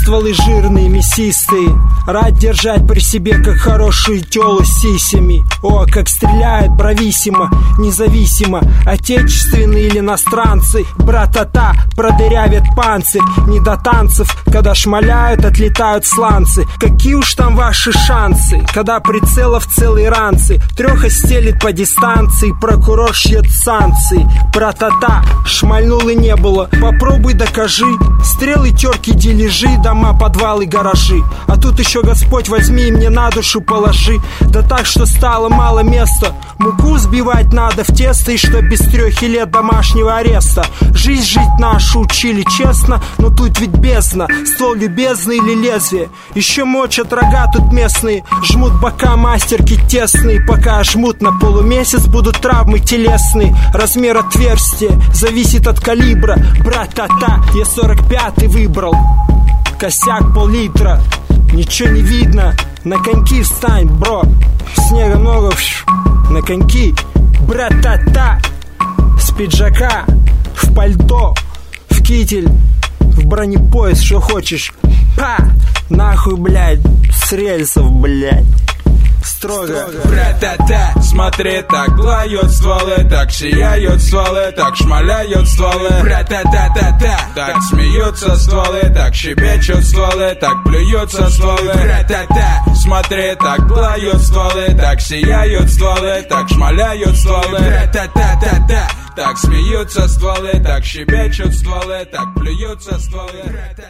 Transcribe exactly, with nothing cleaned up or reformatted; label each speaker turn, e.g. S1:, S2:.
S1: стволы жирные, мясистые, рад держать при себе, как хорошую тёлу с сисями. О, как стреляют брависсимо, независимо, отечественные или иностранцы. Братата продырявят панцирь, не до танцев, когда шмаляют, отлетают сланцы. Какие уж там ваши шансы, когда прицелов целые ранцы, трёха стелит по дистанции, прокурор шьет санкции. Братата, шмальнул и не было, попробуй докажи. Стрелы, терки, дележи, дома, подвалы, гаражи. А тут еще Господь возьми и мне на душу положи. Да так, что стало мало места. Муку сбивать надо в тесто, и что без трёхи лет домашнего ареста. Жизнь жить нашу учили честно, но тут ведь бездна. Ствол любезный или лезвие, еще мочат рога тут местные. Жмут бока мастерки тесные, пока жмут на полумесяц, будут травмы телесные. Размер отверстия зависит от калибра. Братата, я сорок пятый выбрал. Косяк пол-литра, ничего не видно. На коньки встань, бро. Снега много, на коньки. Братата, с пиджака, в пальто, в китель, в бронепояс, что хочешь. Па! Нахуй, блядь, с рельсов, блядь. Строго.
S2: Братата, смотри, так лают стволы, так сияют стволы, так шмаляют стволы. Братата-та-та, так смеются стволы, так щебечут стволы, так плюются стволы. Братата, смотри, так лают стволы, так сияют стволы, так шмаляют стволы. Братата-та-та, так смеются стволы, так щебечут стволы, так плюются стволы.